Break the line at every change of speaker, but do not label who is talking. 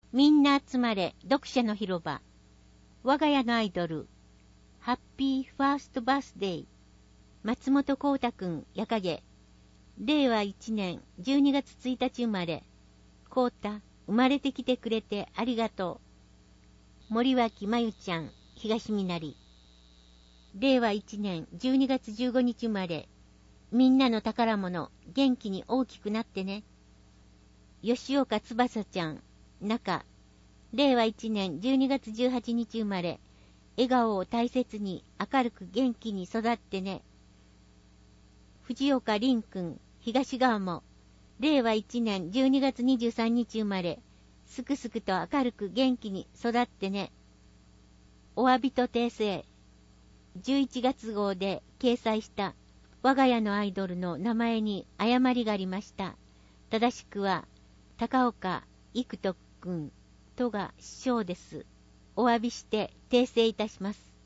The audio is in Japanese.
みんな集まれ読者の広場。我が家のアイドル。ハッピーファーストバースデー。松本幸太くん、やかげ。令和1年12月1日生まれ。幸太、生まれてきてくれてありがとう。森脇まゆちゃん、東みなり。令和1年12月15日生まれ。みんなの宝物、元気に大きくなってね。吉岡翼ちゃん、中。令和1年12月18日生まれ。笑顔を大切に明るく元気に育ってね。藤岡凛くん、東川も。令和1年12月23日生まれ。すくすくと明るく元気に育ってね。お詫びと訂正。11月号で掲載した我が家のアイドルの名前に誤りがありました。正しくは高岡育人くんとが師匠です。お詫びして訂正いたします。